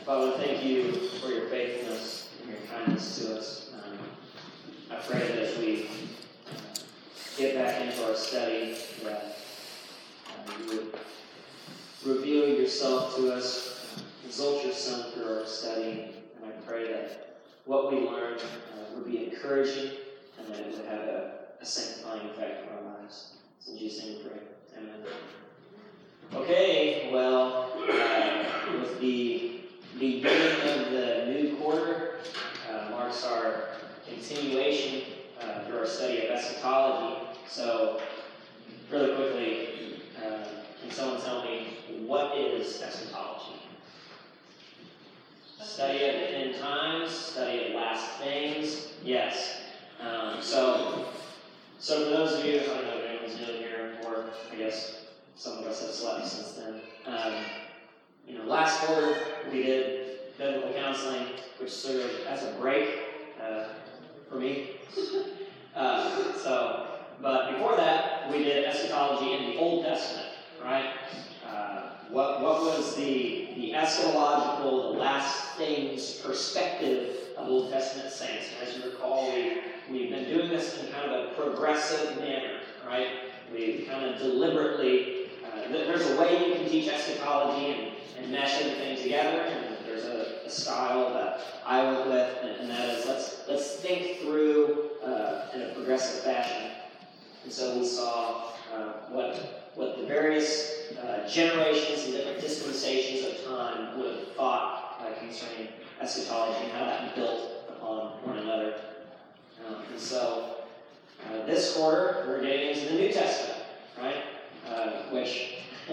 Father, thank you for your faithfulness and your kindness to us. I pray that as we get back into our study, that you would reveal yourself to us, exalt your Son through our study, and I pray that what we learn would be encouraging and that it would have a sanctifying effect on our lives. It's in Jesus' name we pray. Amen. Okay, well, with the beginning of the new quarter marks our continuation through our study of eschatology. So, really quickly, can someone tell me what is eschatology? Study of the end times, study of last things. Yes. So for those of you, I don't know if anyone's new here, or I guess some of us have slept since then. Last quarter we did biblical counseling, which served as a break for me. But before that, we did eschatology in the Old Testament, right? What was the eschatological, the last things perspective of Old Testament saints? As you recall, we've been doing this in kind of a progressive manner, right? We kind of deliberately, there's a way you can teach eschatology and mesh everything together, and there's a style that I work with, and that is let's think through in a progressive fashion. And so we saw what the various generations and different dispensations of time would have thought concerning eschatology and how that built upon one another. And so this quarter, we're getting into the New Testament, right? Which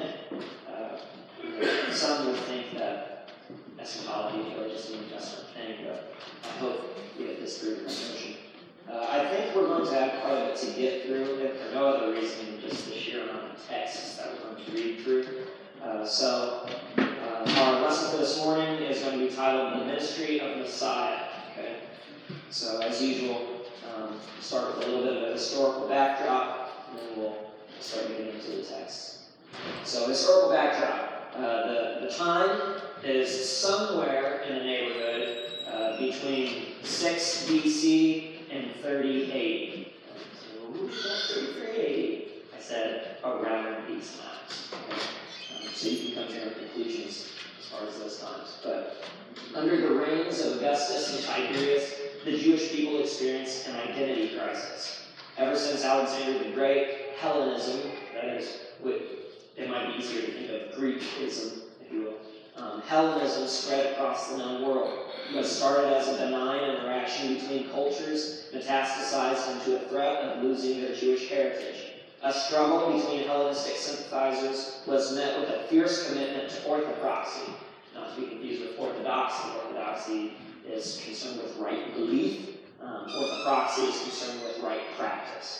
some would think that eschatology is really just a New Testament thing, but I hope we get this through the notion. I think we're going to have quite a bit to get through, if for no other reason than just the sheer amount of texts that we're going to read through. So our lesson for this morning is going to be titled The Ministry of Messiah. Okay? So as usual, start with a little bit of a historical backdrop, and then we'll start getting into the text. So historical backdrop. The time is somewhere in the neighborhood between 6 BC and 30 AD. So, 33 AD. I said around these times. So you can come to your own conclusions as far as those times. But under the reigns of Augustus and Tiberius, the Jewish people experienced an identity crisis. Ever since Alexander the Great, Hellenism, that is, it might be easier to think of Greekism, if you will. Hellenism spread across the known world. What started as a benign interaction between cultures metastasized into a threat of losing their Jewish heritage. A struggle between Hellenistic sympathizers was met with a fierce commitment to orthopraxy, not to be confused with orthodoxy. Orthodoxy is concerned with right belief. Orthopraxy is concerned with right practice.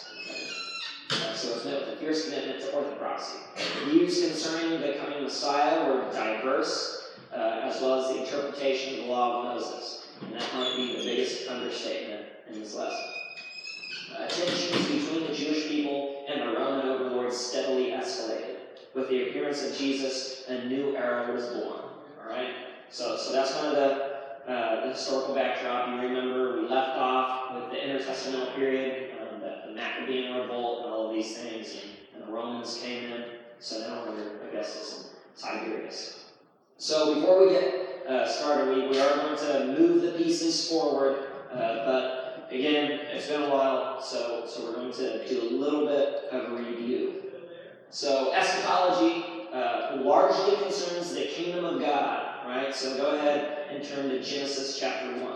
So it's met with a fierce commitment to orthopraxy. Views concerning the coming Messiah were diverse, as well as the interpretation of the law of Moses. And that might be the biggest understatement in this lesson. Tensions between the Jewish people and the Roman overlords steadily escalated. With the appearance of Jesus, a new era was born. All right? So that's kind of the historical backdrop. You remember we left off with the intertestamental period, the Maccabean revolt and all of these things, and the Romans came in. So now we're under Augustus and Tiberius. So before we get started, we are going to move the pieces forward, but again, it's been a while, so we're going to do a little bit of a review. So eschatology largely concerns the kingdom of God, right? So go ahead and turn to Genesis chapter 1.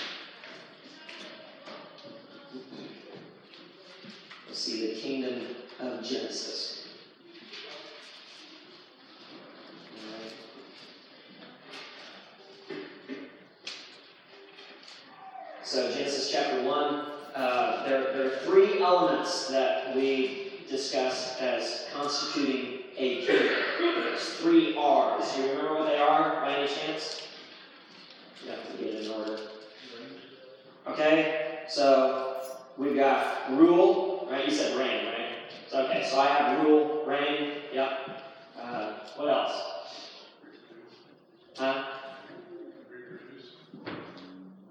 We'll see the kingdom of Genesis. So Genesis chapter 1, there are three elements that we discussed as constituting a kingdom. There's 3 R's. Do you remember what they are by any chance? You have to get in order. Okay, so we've got rule, right? You said reign, right? Okay, so I have rule, reign, yep. What else?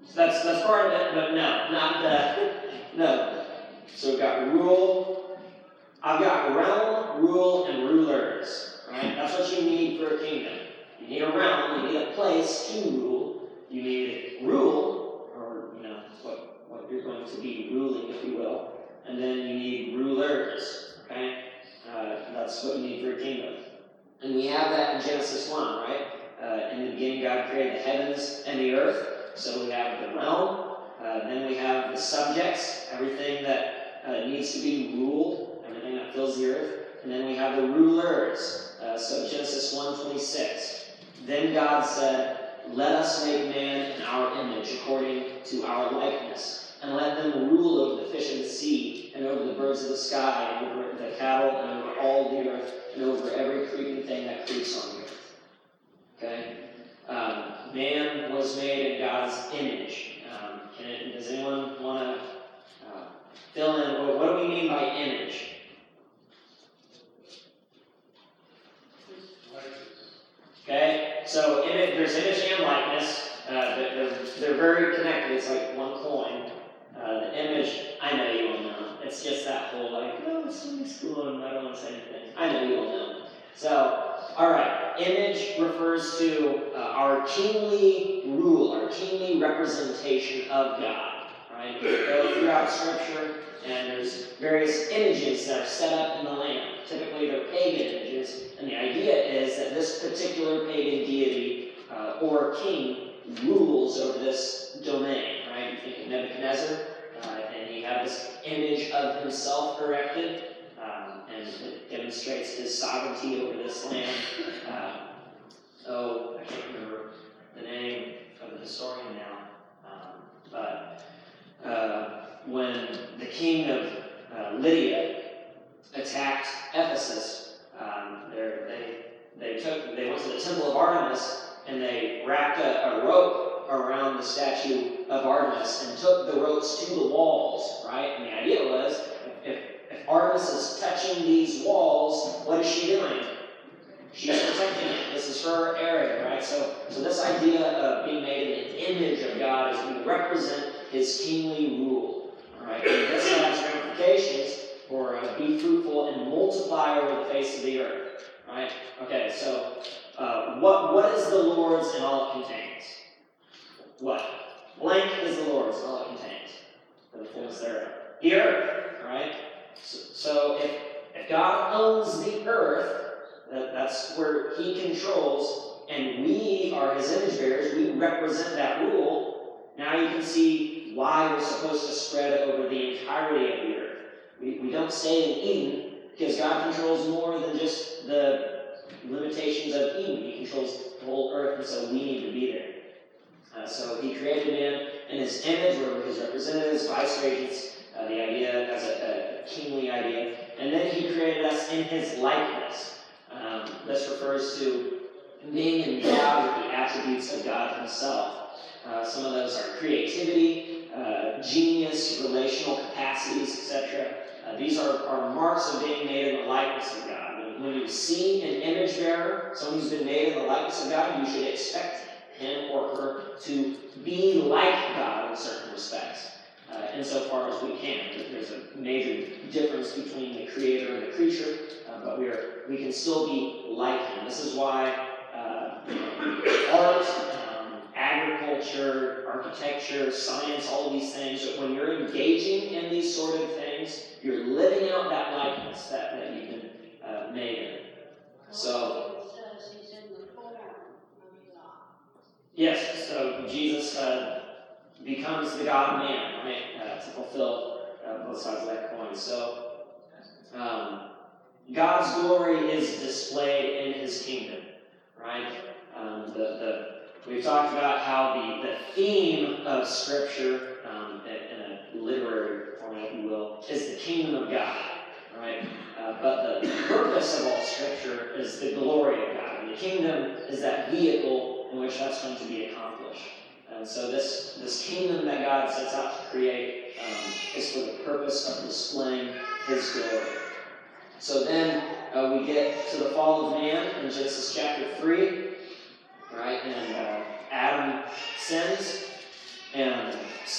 So that's part of it, but no, not that. No. So we've got rule. I've got realm, rule, and rulers. Right? That's what you need for a kingdom. You need a realm, you need a place to rule. You need rule, or what you're going to be ruling, if you will. And then you need rulers. Okay? That's what you need for a kingdom. And we have that in Genesis 1, right? In the beginning, God created the heavens and the earth. So we have the realm. Then we have the subjects, everything that needs to be ruled, everything that fills the earth. And then we have the rulers. So Genesis 1:26. Then God said, "Let us make man in our image, according to our likeness, and let them rule over the fish of the sea, and over the birds of the sky, and over the cattle, and over all the earth, and over every creeping thing that creeps on the earth." Okay? Man was made in God's image. Does anyone want to fill in? What do we mean by image? Okay, so there's image and likeness. They're very connected. It's like one coin. The image, I know you all know. It's just that whole it's Sunday school and I don't want to say anything. I know you all know. So, all right, image refers to our kingly rule, our kingly representation of God. Right? We go throughout Scripture, and there's various images that are set up in the land. Typically, they're pagan images, and the idea is that this particular pagan deity or king rules over this domain. Right? You think of Nebuchadnezzar, and he had this image of himself erected, and it demonstrates his sovereignty over this land. I can't remember the name of the historian now, but when the king of Lydia attacked Ephesus, they went to the temple of Artemis and they wrapped a rope around the statue of Artemis and took the ropes to the walls, right? And the idea was, if Artemis is touching these walls, what is she doing? She's protecting it. This is her area, right? So this idea of being made in the image of God is we represent His kingly rule, all right? And this has ramifications for be fruitful and multiply over the face of the earth, right? Okay, so what is the Lord's and all it contains? What? Blank is the Lord's and all it contains. The fullness thereof. The earth, right? So if God owns the earth, that's where He controls, and we are His image bearers, we represent that rule. Now you can see why we're supposed to spread over the entirety of the earth. We don't stay in Eden, because God controls more than just the limitations of Eden. He controls the whole earth, and so we need to be there. So He created man in His image, where His representatives, vice regents, the idea as a kingly idea. And then He created us in His likeness. This refers to being endowed with the attributes of God Himself. Some of those are creativity, genius, relational capacities, etc. These are marks of being made in the likeness of God. When you see an image bearer, someone who's been made in the likeness of God, you should expect him or her to be like God in certain respects, insofar as we can. There's a major difference between the creator and the creature, but we can still be like Him. This is why art, agriculture, architecture, science, all of these things, that when you're engaging in these sort of things, you're living out that likeness that you've been made in. So, yes, so Jesus becomes the God-man, right, to fulfill both sides of that coin. So, God's glory is displayed in His kingdom, right? We've talked about how the theme of Scripture, in a literary format, if you will, is the kingdom of God, right? But the purpose of all Scripture is the glory of God. And the kingdom is that vehicle in which that's going to be accomplished. And so this kingdom that God sets out to create is for the purpose of displaying His glory. So then we get to the fall of man in Genesis chapter 3, right? And Adam sins, and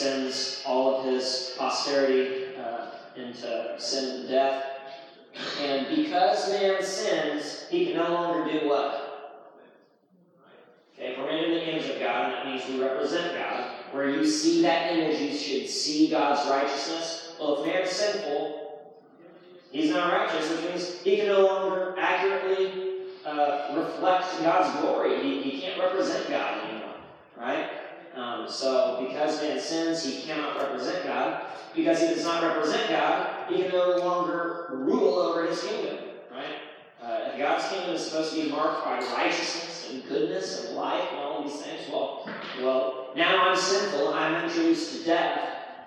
sends all of his posterity into sin and death. And because man sins, he can no longer do what? Okay, if we're made in the image of God, and that means we represent God. Where you see that image, you should see God's righteousness. Well, if man's sinful, he's not righteous, which means he can no longer accurately reflect God's glory. He can't represent God anymore, right? So because man sins, he cannot represent God. Because he does not represent God, he can no longer rule over his kingdom, right? If God's kingdom is supposed to be marked by righteousness and goodness and life and all these things, well, now I'm sinful and I'm introduced to death.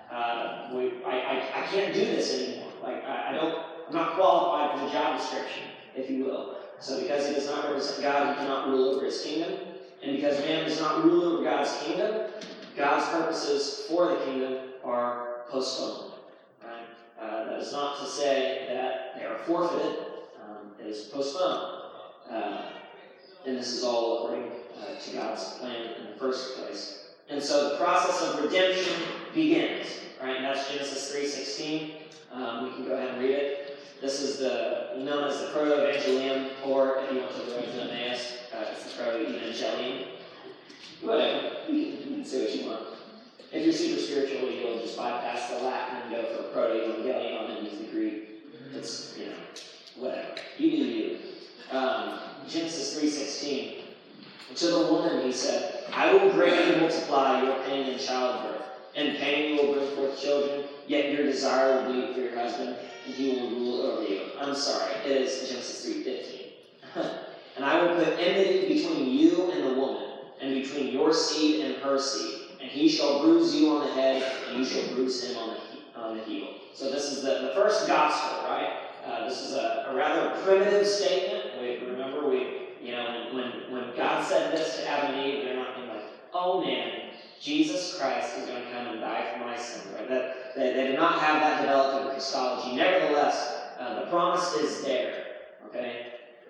I can't do this anymore. I'm not qualified for the job description, if you will. So because he does not represent God, he cannot rule over his kingdom. And because man does not rule over God's kingdom, God's purposes for the kingdom are postponed. Right? That is not to say that they are forfeited. It is postponed. And this is all according to God's plan in the first place. And so the process of redemption begins. Right? And that's Genesis 3:16. We can go ahead and read it. This is known as the Proto-Evangelium, or if you want to write to Emmaus, it's the Proto-Evangelium. Whatever. You can say what you want. If you're super spiritual, you'll just bypass the Latin and go for Proto-Evangelium and use the Greek. It's, whatever. You do you. Genesis 3:16. To the woman he said, I will greatly multiply your pain in childbirth. In pain you will bring forth children, yet your desire will be for your husband, and he will rule over you. I'm sorry, it is Genesis 3:15. And I will put enmity between you and the woman, and between your seed and her seed. And he shall bruise you on the head, and you shall bruise him on the heel. So this is the first gospel, right? This is a rather primitive statement. Remember, when God said this to Adam and Eve, they're not being like, oh man, Jesus Christ is going to come and die for my sin, right? They did not have that developed in Christology. Nevertheless, the promise is there, okay?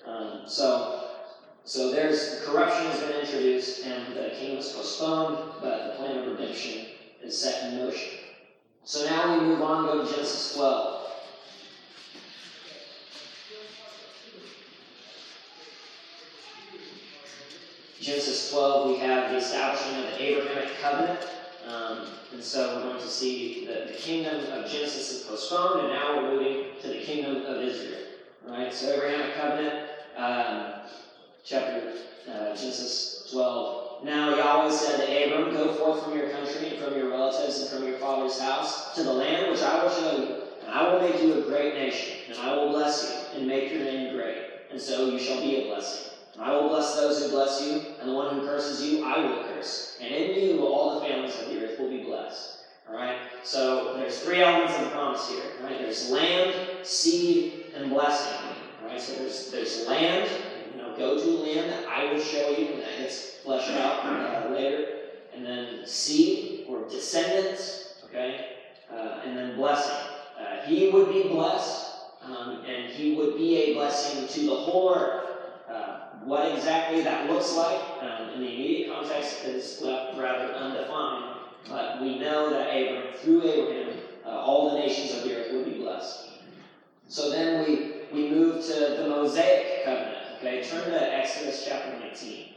So there's corruption has been introduced, and the kingdom is postponed, but the plan of redemption is set in motion. So now we move on, go to Genesis 12. Genesis 12, we have the establishment of the Abrahamic covenant. And so we're going to see that the kingdom of Genesis is postponed, and now we're moving to the kingdom of Israel. Right? So Abrahamic covenant, Genesis 12. Now Yahweh said to Abram, go forth from your country and from your relatives and from your father's house to the land which I will show you. And I will make you a great nation, and I will bless you and make your name great. And so you shall be a blessing. And I will bless those who bless you, and the one who curses you, I will curse. And in you, all the families of the earth will be blessed. All right? So there's three elements of the promise here. Right? There's land, seed, and blessing. All right? So there's land. Go to land that I will show you, and that gets fleshed out later. And then seed, or descendants. Okay? And then blessing. He would be blessed, and he would be a blessing to the whole earth. What exactly that looks like in the immediate context is left rather undefined, but we know that through Abraham, all the nations of the earth would be blessed. So then we move to the Mosaic covenant. Okay, turn to Exodus chapter 19.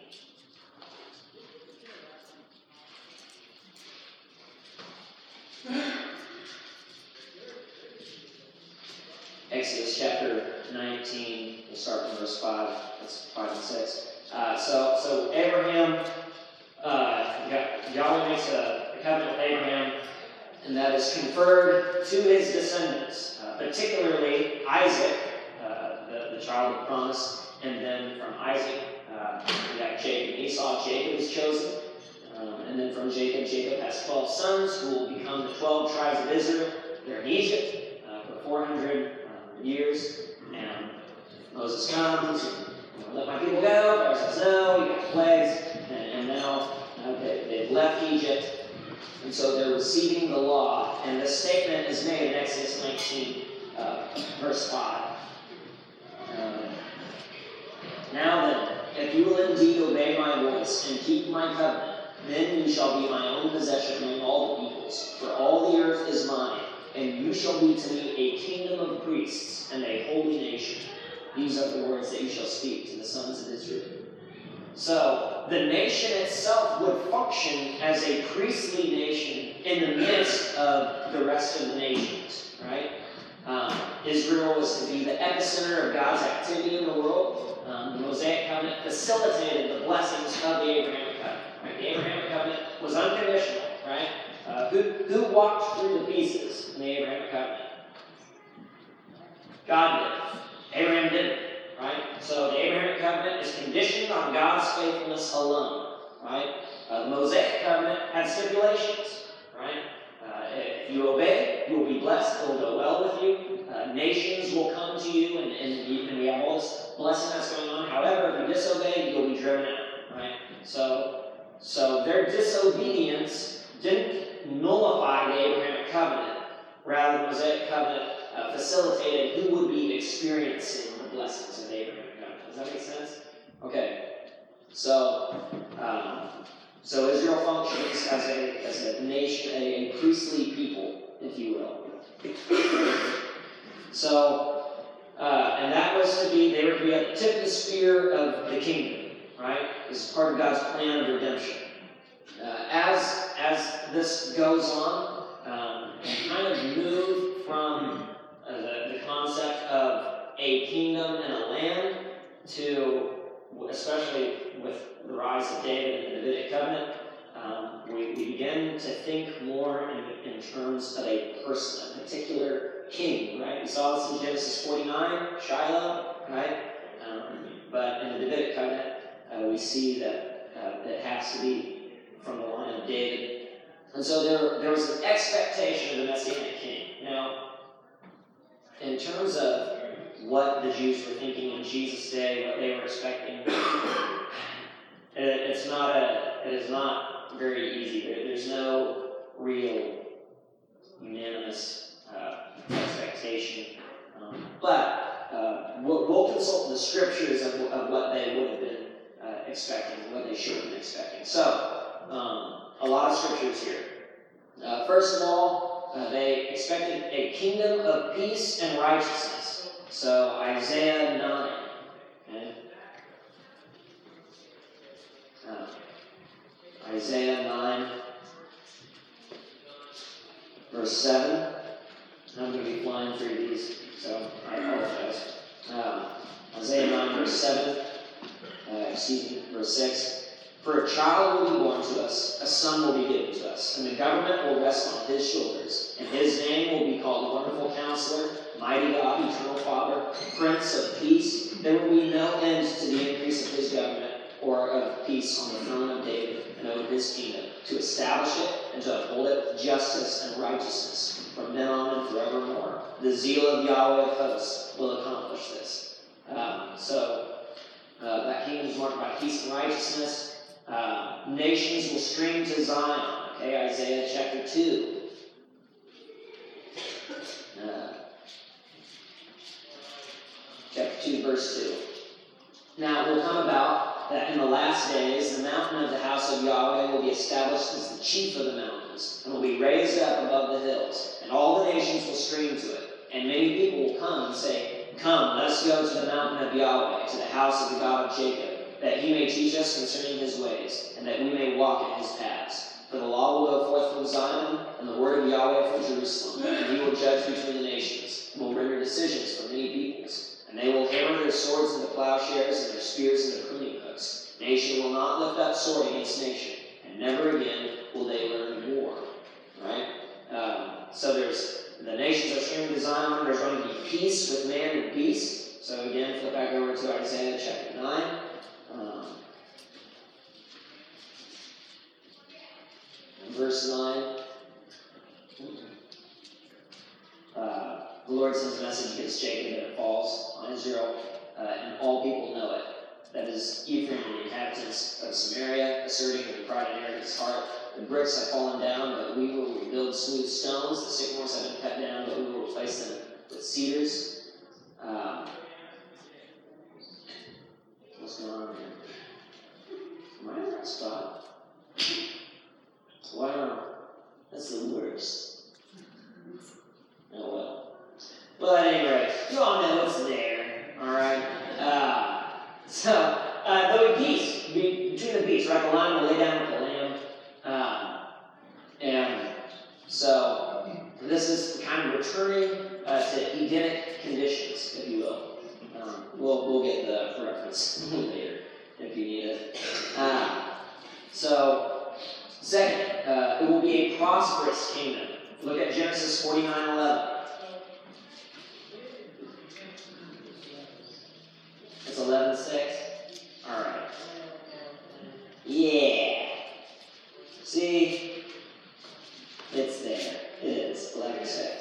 Exodus chapter 19, we'll start from verse 5. That's 5 and 6. So Abraham, Yahweh makes a covenant with Abraham, and that is conferred to his descendants, particularly Isaac, the child of promise, and then from Isaac, we have Jacob and Esau. Jacob is chosen, and then from Jacob has 12 sons who will become the 12 tribes of Israel. They're in Egypt for 400 years, and Moses comes, let my people go. God says no, you got plagues, and now they've left Egypt, and so they're receiving the law. And this statement is made in Exodus 19, verse 5. Now then, if you will indeed obey my voice and keep my covenant, Then you shall be my own possession among all the peoples, for all the earth is mine, and you shall be to me a kingdom of priests and a holy nation. These are the words that you shall speak to the sons of Israel. So, the nation itself would function as a priestly nation in the midst of the rest of the nations, right? Israel was to be the epicenter of God's activity in the world. The Mosaic Covenant facilitated the blessings of the Abrahamic Covenant. Right? The Abrahamic Covenant was unconditional, right? Who walked through the pieces in the Abrahamic Covenant? God did. Abraham didn't, right? So the Abrahamic Covenant is conditioned on God's faithfulness alone, right? The Mosaic Covenant had stipulations, right? If you obey, you will be blessed. It will go well with you. Nations will come to you, and we have all this blessing that's going on. However, if you disobey, you'll be driven out, right? So their disobedience didn't nullify the Abrahamic Covenant. Rather, the Mosaic Covenant facilitated who would be experiencing the blessings of the Abrahamic Covenant. Does that make sense? Okay. So Israel functions as a nation, a priestly people, if you will. So, and that was to be, they were to be at the tip of the spear of the kingdom, right? This is part of God's plan of redemption. As this goes on, and kind of move from the concept of a kingdom and a land to, especially with the rise of David and the Davidic covenant, we begin to think more in terms of a person, a particular king, right? We saw this in Genesis 49, Shiloh, right? But in the Davidic covenant, we see that it has to be from the line of David. And so there was an expectation of the Messianic king. Now, in terms of what the Jews were thinking in Jesus' day, what they were expecting, it is not very easy. There's no real unanimous expectation. But we'll consult the scriptures of what they would have been expecting, what they should have been expecting. So, a lot of scriptures here. First of all, they expected a kingdom of peace and righteousness. So, Isaiah 9. Okay? Isaiah 9, verse 7. I'm going to be flying through these, so I apologize. Isaiah 9, verse 7. Verse 6. For a child will be born to us, a son will be given to us, and the government will rest on his shoulders, and his name will be called Wonderful Counselor, Mighty God, Eternal Father, Prince of Peace. There will be no end to the increase of his government or of peace on the throne of David and over his kingdom, to establish it and to uphold it with justice and righteousness from then on and forevermore. The zeal of Yahweh of hosts will accomplish this. That kingdom is marked by peace and righteousness. Nations will stream to Zion. Okay, Isaiah chapter 2. Chapter 2, verse 2. Now it will come about that in the last days the mountain of the house of Yahweh will be established as the chief of the mountains, and will be raised up above the hills, and all the nations will stream to it. And many people will come and say, Come, let us go to the mountain of Yahweh, to the house of the God of Jacob, that he may teach us concerning his ways, and that we may walk in his paths. For the law will go forth from Zion, and the word of Yahweh from Jerusalem, and he will judge between the nations, and will render decisions for many peoples. And they will hammer their swords into plowshares, and their spears into pruning hooks. Nation will not lift up sword against nation, and never again will they learn war. Right? So the nations are streaming to Zion. There's going to be peace with man and peace. So again, flip back over to Isaiah chapter 9. Verse 9. The Lord sends a message against Jacob, and it falls on Israel, and all people know it. That is Ephraim and the inhabitants of Samaria, asserting with pride and arrogance heart. The bricks have fallen down, but we will rebuild smooth stones. The sycamores have been cut down, but we will replace them with cedars. What's going on here? Am I in the right spot? kind of returning to Edenic conditions, if you will. We'll get the reference later if you need it. So, second, it will be a prosperous kingdom. Look at Genesis 49:11. It's 11:6. All right. Yeah. See, it's there. It is 11:6.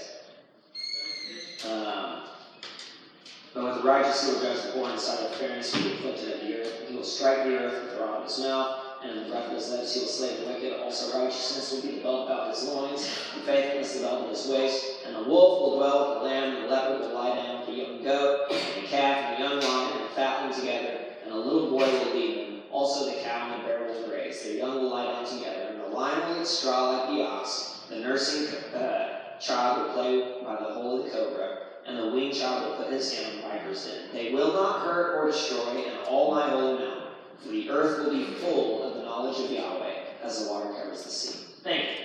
But with the righteous he will judge the poor in the sight of fairness, he will afflict of the earth. He will strike the earth with the rod of his mouth, and in the breath of his lips he will slay the wicked. Also righteousness will be the belt about his loins, and faithfulness the belt of his waist. And the wolf will dwell with the lamb, and the leopard will lie down with the young goat, and the calf and the young lion, and the fatling together, and a little boy will lead them. Also the cow and the bear will graze. Their young will lie down together, and the lion will eat straw like the ox. The nursing child will play by the hole of the cobra, and the weaned child will put his hand on the viper's den. They will not hurt or destroy in all my holy mountain, for the earth will be full of the knowledge of Yahweh, as the water covers the sea. Thank you.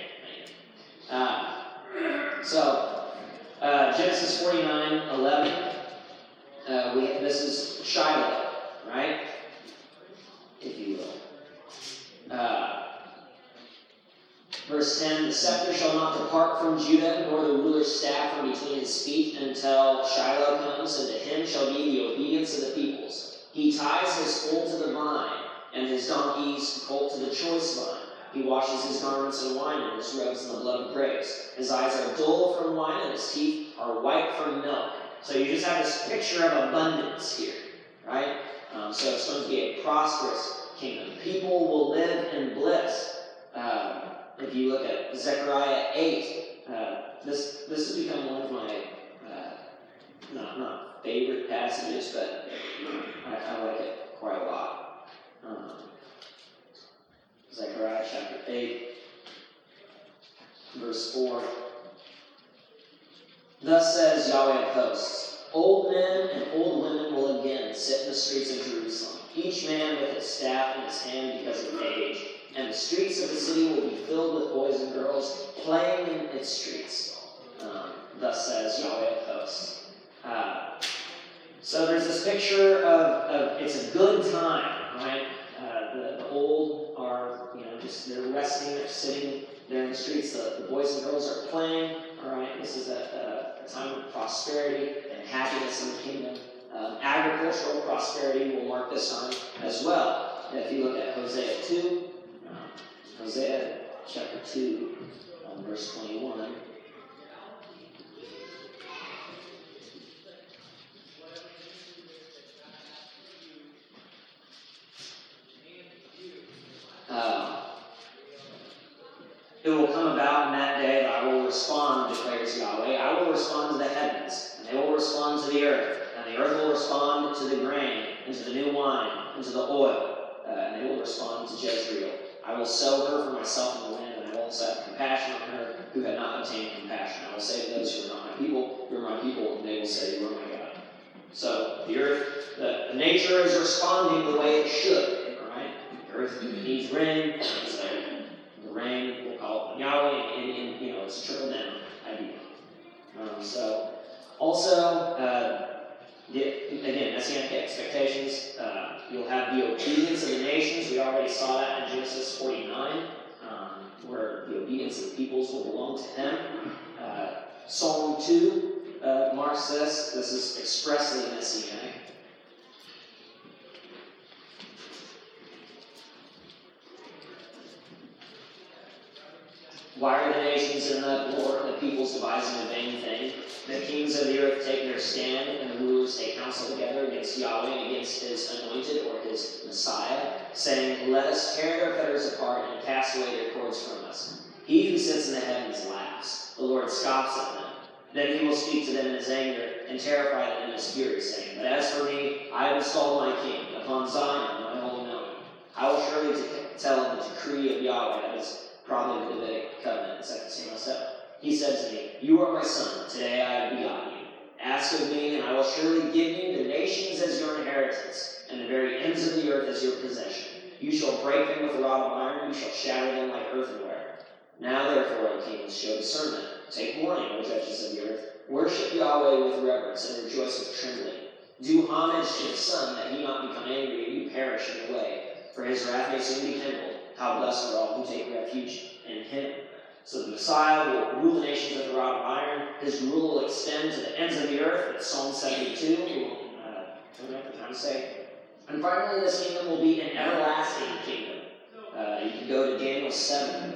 Genesis 49:11. This is Shiloh, right? If you will. Verse 10, the scepter shall not depart from Judah, nor the ruler's staff from between his feet, until Shiloh comes, and to him shall be the obedience of the peoples. He ties his foal to the vine, and his donkey's colt to the choice vine. He washes his garments in wine, and his robes in the blood of grapes. His eyes are dull from wine, and his teeth are white from milk. So you just have this picture of abundance here, right? So it's going to be a prosperous kingdom. People will live in bliss. If you look at Zechariah 8, this has become one of my not favorite passages, but I like it quite a lot. Zechariah chapter 8, verse 4. Thus says Yahweh of hosts, old men and old women will again sit in the streets of Jerusalem, each man with his staff in his hand because of age. And the streets of the city will be filled with boys and girls playing in its streets. Thus says Yahweh of hosts. So there's this picture of it's a good time, right? The old are, they're resting, they're sitting there in the streets. The boys and girls are playing, all right? This is a time of prosperity and happiness in the kingdom. Agricultural prosperity will mark this time as well. If you look at Hosea 2, Hosea chapter 2, verse 21. It will come about in that day that I will respond, declares Yahweh. I will respond to the heavens, and they will respond to the earth. And the earth will respond to the grain, and to the new wine, and to the oil. And they will respond to Jezreel. I will sow her for myself in the land, and I will also have compassion on her who had not obtained compassion. I will say to those who are not my people, you are my people, and they will say, you are my God. So the earth, the nature is responding the way it should, right? The earth needs rain, so the rain will call upon Yahweh, and it's a trickle down idea. Again, Messianic expectations. You'll have the obedience of the nations. We already saw that in Genesis 49, where the obedience of the peoples will belong to him. Psalm 2 marks this. This is expressly Messianic. Why are the nations in the war, the peoples devising a vain thing? The kings of the earth take their stand, and the rulers take counsel together against Yahweh and against his anointed or his Messiah, saying, let us tear their fetters apart and cast away their cords from us. He who sits in the heavens laughs. The Lord scoffs at them. Then he will speak to them in his anger and terrify them in his fury, saying, but as for me, I have installed my king upon Zion, my holy mountain. I will surely tell the decree of Yahweh. That is probably the Davidic covenant in 2 Samuel 7. He said to me, you are my son, today I have begotten you. Ask of me, and I will surely give you the nations as your inheritance, and the very ends of the earth as your possession. You shall break them with a rod of iron, you shall shatter them like earthenware. Now therefore, O kings, show discernment. Take warning, O judges of the earth. Worship Yahweh with reverence and rejoice with trembling. Do homage to the Son, that he not become angry and you perish in the way. For his wrath may soon be kindled. How blessed are all who take refuge in him. So the Messiah will rule the nations with a rod of iron. His rule will extend to the ends of the earth. That's Psalm 72. We won't have the time to say. And finally, this kingdom will be an everlasting kingdom. You can go to Daniel 7.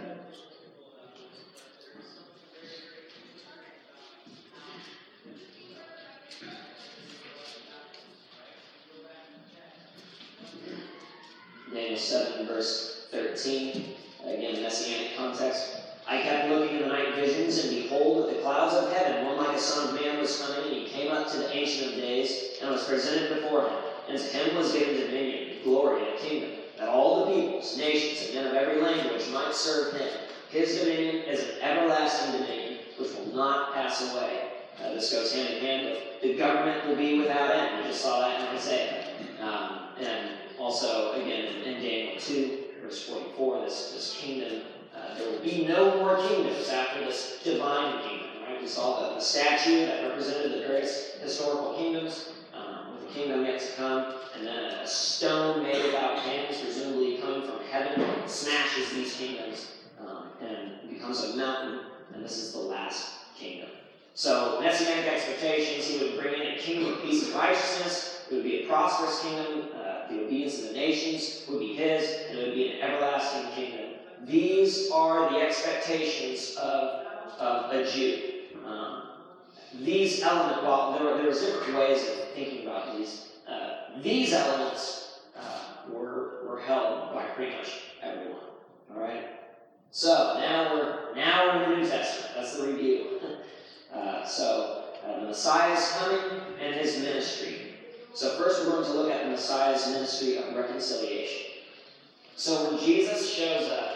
Daniel 7, verse 13. Again, messianic context. I kept looking in the night visions, and behold, with the clouds of heaven, one like a son of man was coming, and he came up to the Ancient of Days, and was presented before him. And to him was given dominion, glory, and a kingdom, that all the peoples, nations, and men of every language might serve him. His dominion is an everlasting dominion, which will not pass away. This goes hand in hand with the government will be without end. We just saw that in Isaiah. And also, again, in Daniel 2, verse 44, this kingdom, there will be no more kingdoms after this divine kingdom, right? We saw the statue that represented the various historical kingdoms, with the kingdom yet to come, and then a stone made without hands, presumably coming from heaven, smashes these kingdoms, and becomes a mountain, and this is the last kingdom. So, messianic expectations, he would bring in a kingdom of peace and righteousness. It would be a prosperous kingdom. The obedience of the nations would be his, and it would be an everlasting kingdom. These are the expectations of a Jew. These elements, well, there's different ways of thinking about these elements were held by pretty much everyone. All right. So now we're in the New Testament. That's the review. The Messiah is coming and his ministry. So first we're going to look at the Messiah's ministry of reconciliation. So when Jesus shows up,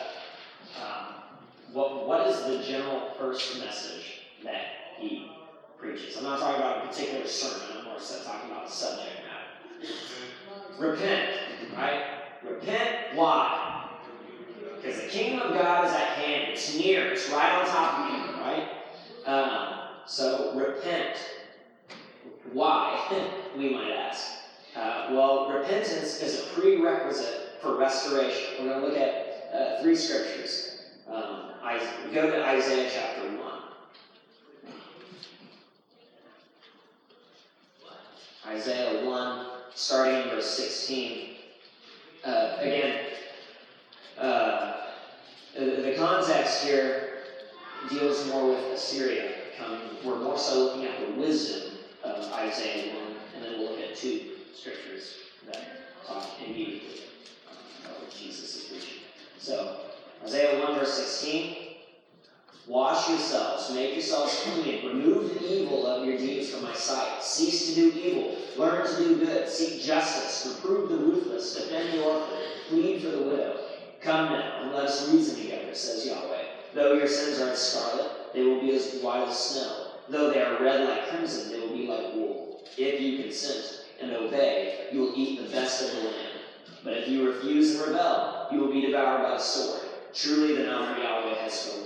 what is the general first message that he preaches? I'm not talking about a particular sermon. I'm more so talking about the subject matter. Repent, right? Repent, why? Because the kingdom of God is at hand. It's near. It's right on top of you, right? So repent. Why, we might ask? Well, repentance is a prerequisite for restoration. We're going to look at 3 scriptures. Go to Isaiah chapter 1. Isaiah 1, starting in verse 16. The context here deals more with Assyria coming. We're more so looking at the wisdom of Isaiah 1, and then we'll look at 2 scriptures that talk immediately about what Jesus is preaching. So, Isaiah 1, verse 16. Wash yourselves, make yourselves clean, remove the evil of your deeds from my sight. Cease to do evil, learn to do good, seek justice, reprove the ruthless, defend the orphan, plead for the widow. Come now, and let us reason together, says Yahweh. Though your sins are as scarlet, they will be as white as snow. Though they are red like crimson, they will be like wool. If you consent and obey, you will eat the best of the land. But if you refuse and rebel, you will be devoured by the sword. Truly the mouth of Yahweh has spoken.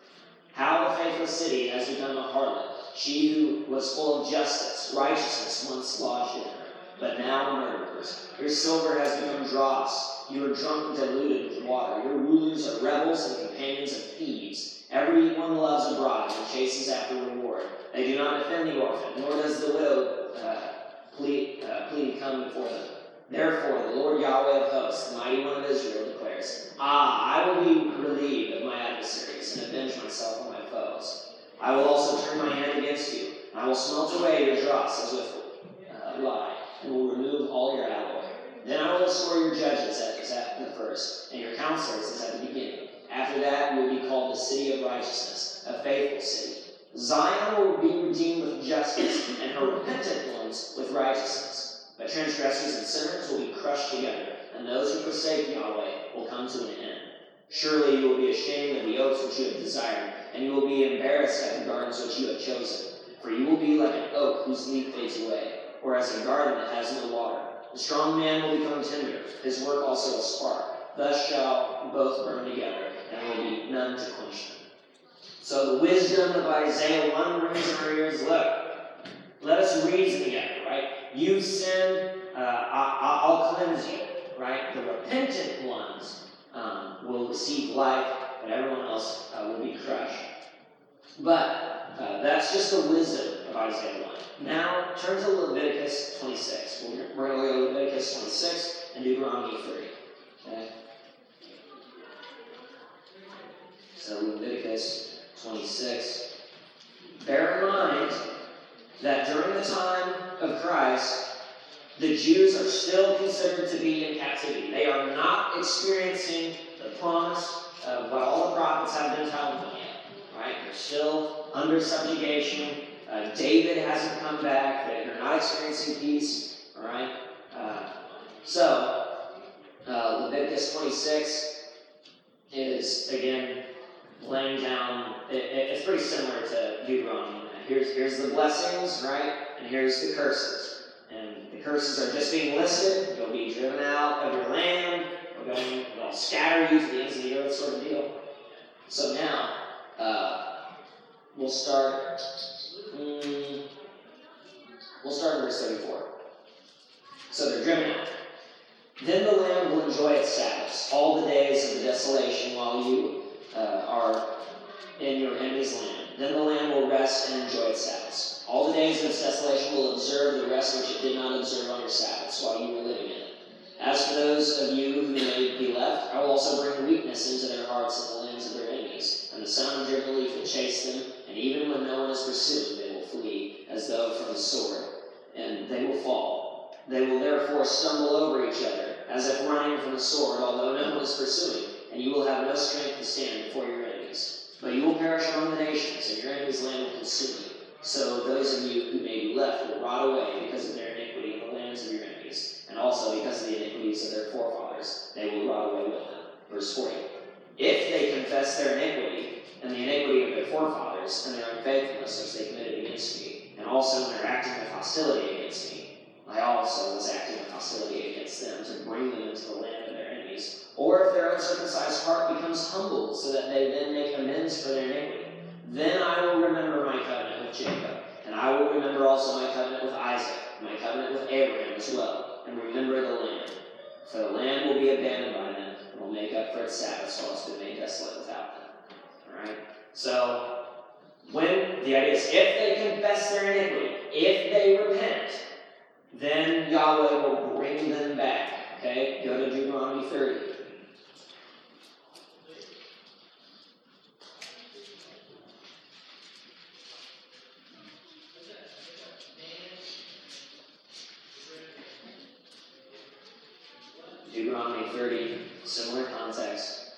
How the faithful city has become a harlot, she who was full of justice, righteousness once lodged in her, but now murderers. Your silver has become dross. You are drunk and diluted with water. Your rulers are rebels and companions of thieves. Every one loves a bribe and chases after reward. They do not defend the orphan, nor does the widow plead come before them. Therefore, the Lord Yahweh of hosts, the mighty one of Israel, declares, I will be relieved of my adversaries and avenge myself on my foes. I will also turn my hand against you. I will smelt away your dross as with lye, and will remove all your alloy. Then I will restore your judges as at the first, and your counselors as at the beginning. After that, you will be called the city of righteousness, a faithful city. Zion will be redeemed with justice, and her repentant ones with righteousness. But transgressors and sinners will be crushed together, and those who forsake Yahweh will come to an end. Surely you will be ashamed of the oaks which you have desired, and you will be embarrassed at the gardens which you have chosen. For you will be like an oak whose leaf fades away, or as a garden that has no water. The strong man will become tender, his work also a spark. thus shall both burn together, and there will be none to quench them. So the wisdom of Isaiah 1 rings in our ears. Look, let us reason together, right? You sinned, I'll cleanse you, right? The repentant ones will receive life, but everyone else will be crushed. But that's just the wisdom of Isaiah 1. Now, turn to Leviticus 26. We're going to look at Leviticus 26 and Deuteronomy 30. Okay? So, Leviticus 26. Bear in mind that during the time of Christ, the Jews are still considered to be in captivity. They are not experiencing the promise of what all the prophets have been telling them yet. Right? They're still under subjugation. David hasn't come back. They're not experiencing peace. All right? Leviticus 26 is, again, laying down. It's pretty similar to Deuteronomy. Here's the blessings, right? And here's the curses. And the curses are just being listed. You'll be driven out of your land. They'll scatter you to the ends of the earth, sort of deal. So now, we'll start in verse 34. So they're driven out. Then the land will enjoy its Sabbaths, all the days of the desolation while you are in your enemy's land. Then the land will rest and enjoy its Sabbaths. All the days of its desolation will observe the rest which it did not observe on your Sabbaths while you were living in it. As for those of you who may be left, I will also bring weakness into their hearts and the limbs of their enemies, and the sound of your relief will chase them, and even when no one is pursuing, they will flee as though from the sword, and they will fall. They will therefore stumble over each other, as if running from the sword, although no one is pursuing, and you will have no strength to stand before your enemies. But you will perish among the nations, and your enemies' land will consume you. So those of you who may be left will rot away because of their iniquity in the lands of your enemies, and also because of the iniquities of their forefathers. They will rot away with them. Verse 40. If they confess their iniquity, and the iniquity of their forefathers, and their unfaithfulness which they committed against me, and also in their acting with hostility against me, I also was acting with hostility against them to bring them into the land of their enemies. Or if their uncircumcised heart becomes humbled, so that they then make amends for their iniquity, then I will remember my covenant with Jacob, and I will remember also my covenant with Isaac, my covenant with Abraham as well, and remember the land. For the land will be abandoned by them, and will make up for its Sabbaths while it's been made desolate without them. Alright? So, when the idea is, if they confess their iniquity, if they repent, then Yahweh will bring them back. Okay? Go to Deuteronomy 30. Deuteronomy 30, similar context.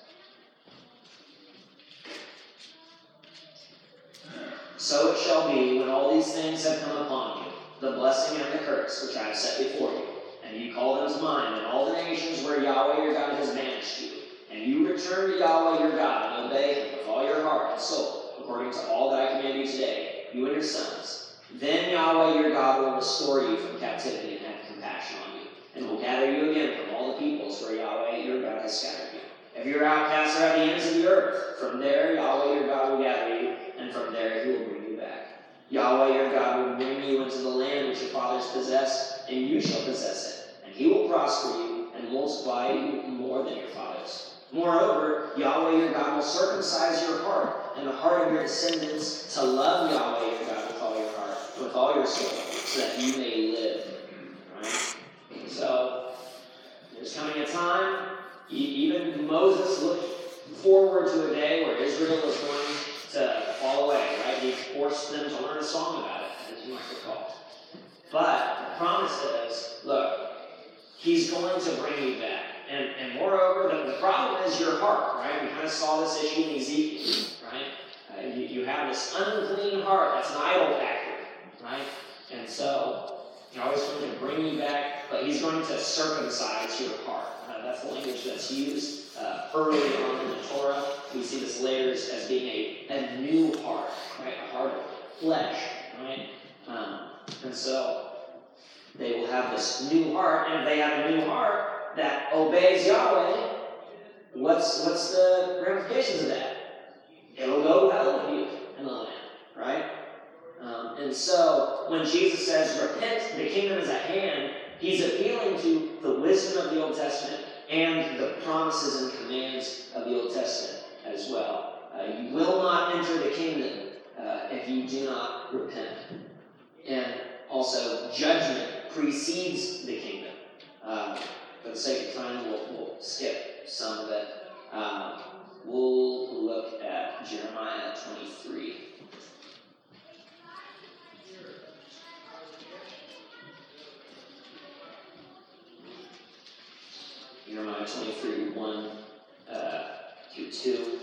So it shall be when all these things have come upon you, the blessing and the curse which I have set before you, and you call them to mind in all the nations where Yahweh your God has banished you, and you return to Yahweh your God and obey him with all your heart and soul, according to all that I command you today, you and your sons. Then Yahweh your God will restore you from captivity and have compassion on you, and will gather you again from all the peoples where Yahweh your God has scattered you. If your outcasts are at the ends of the earth, from there Yahweh your God will gather you, and from there he will bring you back. Yahweh your God will bring you into the land which your fathers possessed, and you shall possess it. And he will prosper you and multiply you more than your fathers. Moreover, Yahweh your God will circumcise your heart and the heart of your descendants to love Yahweh your God with all your heart, with all your soul, so that you may live. Right? So, there's coming a time, even Moses looked forward to a day where Israel was going to fall away, right? He forced them to learn a song about it, as you might recall. But the promise is, look, he's going to bring you back. And moreover, the problem is your heart, right? We kind of saw this issue in Ezekiel, right? You have this unclean heart that's an idol factory, right? And so, you're always going to bring you back, but he's going to circumcise your heart. That's the language that's used early on in the Torah. We see this later as being a new heart, right? A heart of flesh, right? And so they will have this new heart, and if they have a new heart that obeys Yahweh, what's the ramifications of that? It'll go well with you in the land, right? And so when Jesus says, repent, the kingdom is at hand, he's appealing to the wisdom of the Old Testament and the promises and commands of the Old Testament as well. You will not enter the kingdom if you do not repent. And also, judgment precedes the kingdom. For the sake of time, we'll skip some of it. We'll look at Jeremiah 23. Jeremiah 23, 1 through 2.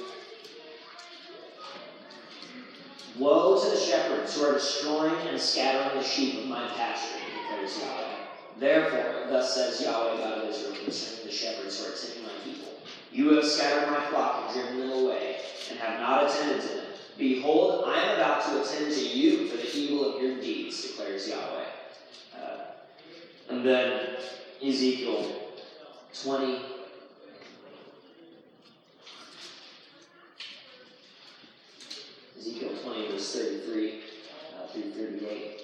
Woe to the shepherds who are destroying and scattering the sheep of my pasture, declares Yahweh. Therefore, thus says Yahweh God of Israel concerning the shepherds who are tending my people. You have scattered my flock and driven them away, and have not attended to them. Behold, I am about to attend to you for the evil of your deeds, declares Yahweh. And then Ezekiel 20. Ezekiel 20, verse 33 through 38.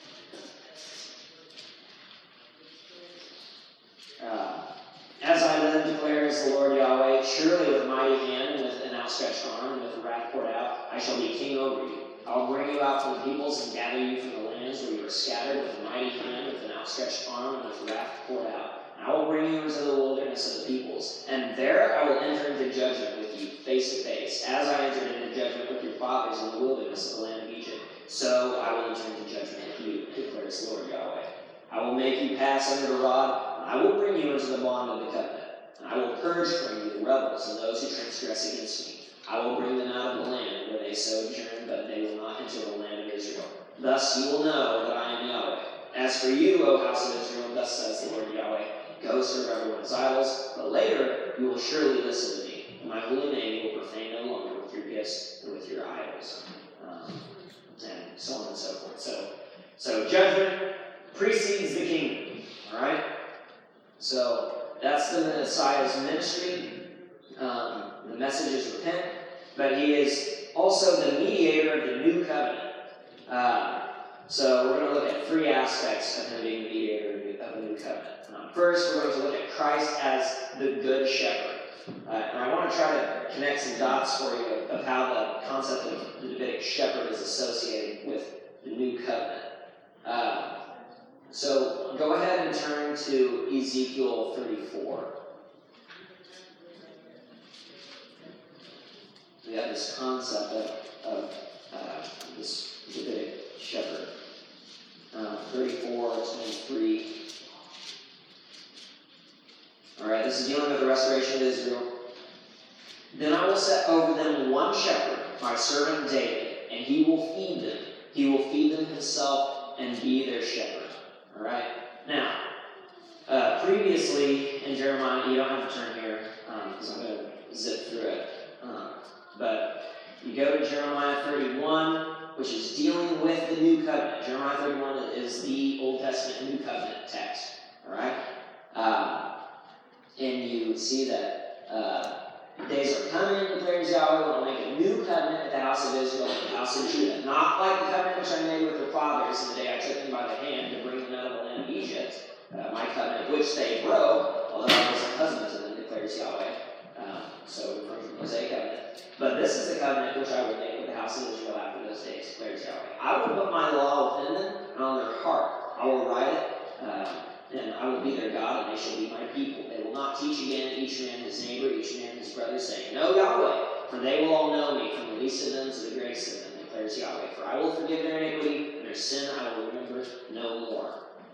As I live, declares the Lord Yahweh, surely with a mighty hand and with an outstretched arm and with wrath poured out, I shall be king over you. I will bring you out from the peoples and gather you from the lands where you are scattered with a mighty hand, with an outstretched arm and with wrath poured out. I will bring you into the wilderness of the peoples, and there I will enter into judgment with you, face to face, as I entered into judgment with your fathers in the wilderness of the land of Egypt. So I will enter into judgment with you, declares the Lord Yahweh. I will make you pass under the rod, and I will bring you into the bond of the covenant. And I will purge from you the rebels and those who transgress against me. I will bring them out of the land where they sojourn, but they will not enter the land of Israel. Thus you will know that I am Yahweh. As for you, O house of Israel, thus says the Lord Yahweh, go serve everyone's idols, but later you will surely listen to me, and my holy name you will profane no longer with your gifts and with your idols. And so on and so forth. So judgment precedes the kingdom. Alright? So that's the Messiah's ministry. The message is repent, but he is also the mediator of the new covenant. So we're going to look at three aspects of him being the mediator of the new covenant. First, we're going to look at Christ as the good shepherd. And I want to try to connect some dots for you of how the concept of the Davidic shepherd is associated with the new covenant. So go ahead and turn to Ezekiel 34. We have this concept of this Davidic shepherd. 34:23. Alright, this is dealing with the restoration of Israel. Then I will set over them one shepherd, my servant David, and he will feed them. He will feed them himself and be their shepherd. Alright? Now, previously in Jeremiah, you don't have to turn here because I'm going to zip through it. But you go to Jeremiah 31, which is dealing with the new covenant. Jeremiah 31 is the Old Testament New Covenant text. Alright? And you see that days are coming, declares Yahweh, when I'll make a new covenant with the house of Israel and the house of Judah. Not like the covenant which I made with their fathers in the day I took them by the hand to bring them out of the land of Egypt. My covenant which they broke, although I was a husband to them, declares Yahweh. So referring to the Mosaic covenant. But this is the covenant which I will make with the house of Israel after those days, declares Yahweh. I will put my law within them and on their heart. I will write it. And I will be their God, and they shall be my people. They will not teach again each man his neighbor, each man his brother, saying, Know Yahweh, for they will all know me, from the least of them to the greatest of them, declares Yahweh. For I will forgive their iniquity, and their sin I will remember no more.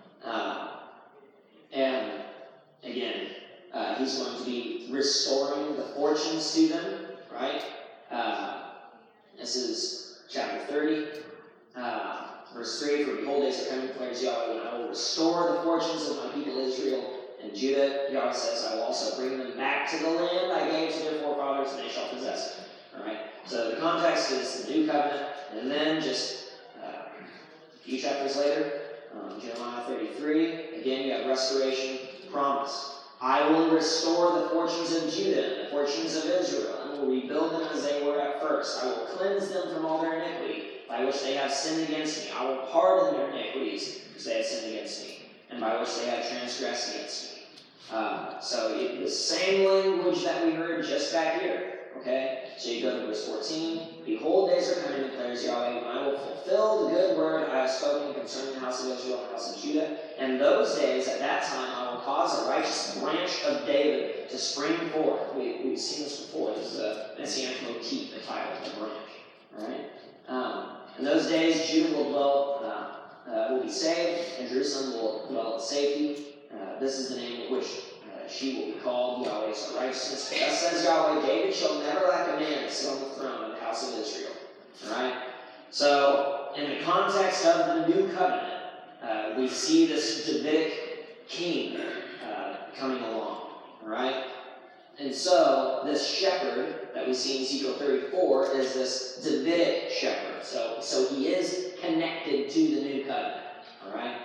And again, he's going to be restoring the fortunes to them, right? This is chapter 30. Verse 3, for behold, days are coming, declares Yahweh, when I will restore the fortunes of my people Israel and Judah. Yahweh says, I will also bring them back to the land I gave to their forefathers, and they shall possess it. Alright? So the context is the new covenant, and then just a few chapters later, Jeremiah 33, again you have restoration, promise. I will restore the fortunes of Judah and the fortunes of Israel, and will rebuild them as they were at first. I will cleanse them from all their iniquity, by which they have sinned against me. I will pardon their iniquities, which they have sinned against me, and by which they have transgressed against me. The same language that we heard just back here. Okay? So you go to verse 14. Behold, days are coming, declares Yahweh, when I will fulfill the good word I have spoken concerning the house of Israel and the house of Judah. And those days, at that time, I will cause a righteous branch of David to spring forth. We've seen this before. This is a messianic motif, the title of the branch. Alright? In those days, Judah will be saved, and Jerusalem will dwell in safety. This is the name in which she will be called, Yahweh's righteousness. Thus says Yahweh, David shall never lack a man to sit on the throne of the house of Israel. Alright? So, in the context of the new covenant, we see this Davidic king coming along. Alright? And so, this shepherd that we see in Ezekiel 34 is this Davidic shepherd. So he is connected to the new covenant. Alright?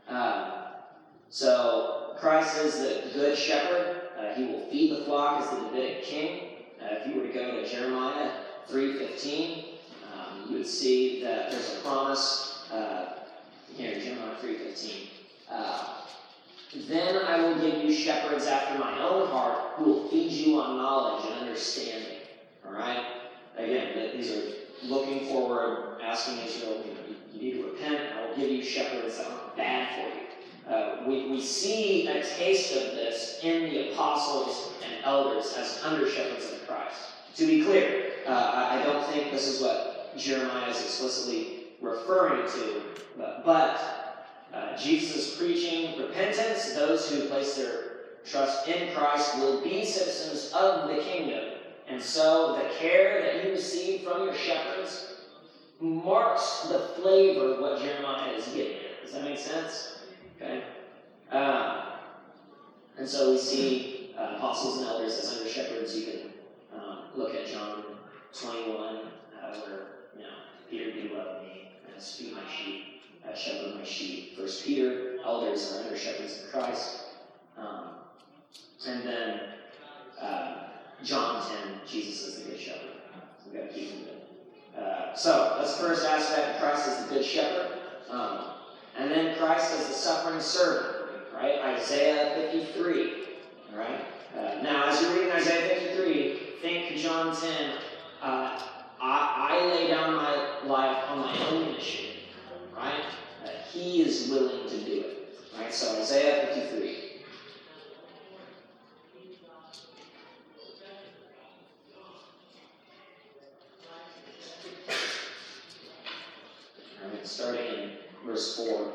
So Christ is the good shepherd. He will feed the flock as the Davidic king. If you were to go to Jeremiah 3:15, you would see that there's a promise here in Jeremiah 3:15. Then I will give you shepherds after my own heart who will feed you on knowledge and understanding. Alright? Again, these are looking forward, asking Israel, you need to repent, I will give you shepherds that aren't bad for you. We see a taste of this in the apostles and elders as under-shepherds of Christ. To be clear, I don't think this is what Jeremiah is explicitly referring to, but Jesus is preaching repentance. Those who place their trust in Christ will be citizens of the kingdom. And so the care that you receive from your shepherds marks the flavor of what Jeremiah is getting at. Does that make sense? Okay? And so we see apostles and elders as under shepherds. You can look at John 21, where, Peter, do love me, feed my sheep, shepherd my sheep. 1 Peter, elders are under shepherds of Christ. And then John 10, Jesus is the good shepherd. So we've got to keep him good. So that's the first aspect. Christ is the good shepherd. And then Christ as the suffering servant, right? Isaiah 53, right? Now, as you're reading Isaiah 53, think John 10, I lay down my life on my own initiative, right? He is willing to do it, right? So Isaiah 53. All right, starting in verse 4.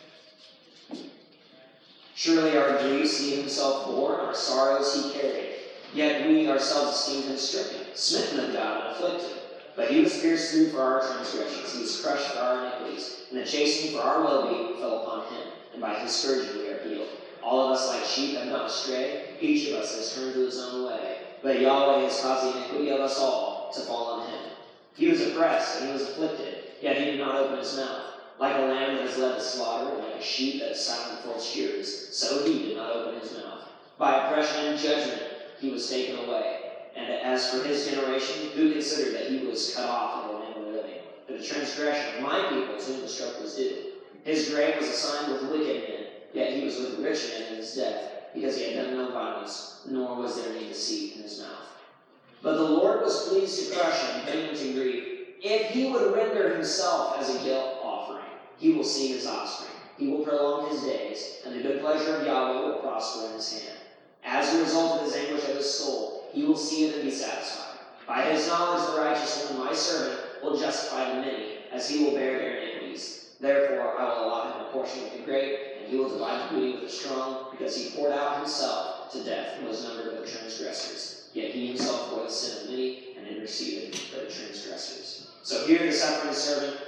Surely our griefs he himself bore, and our sorrows he carried. Yet we ourselves esteemed him stricken, smitten of God, and afflicted. But he was pierced through for our transgressions, he was crushed for our iniquities, and the chastening for our well-being fell upon him, and by his scourging we are healed. All of us like sheep have gone astray, each of us has turned to his own way. But Yahweh has caused the iniquity of us all to fall on him. He was oppressed, and he was afflicted, yet he did not open his mouth. Like a lamb that is led to slaughter, and like a sheep that is silent before its shearers, so he did not open his mouth. By oppression and judgment he was taken away. And as for his generation, who considered that he was cut off in the land of the living? For the transgression of my people, to whom the stroke was due. His grave was assigned with wicked men, yet he was with rich men in his death, because he had done no violence, nor was there any deceit in his mouth. But the Lord was pleased to crush him, putting him to grief. If he would render himself as a guilt offering, he will see his offspring. He will prolong his days, and the good pleasure of Yahweh will prosper in his hand. As a result of his anguish of his soul, he will see it and be satisfied. By his knowledge, the righteous one, my servant, will justify the many, as he will bear their iniquities. Therefore, I will allot him a portion with the great, and he will divide the booty with the strong, because he poured out himself to death and was numbered with the transgressors. Yet he himself bore the sin of many and interceded for the transgressors. So here the suffering servant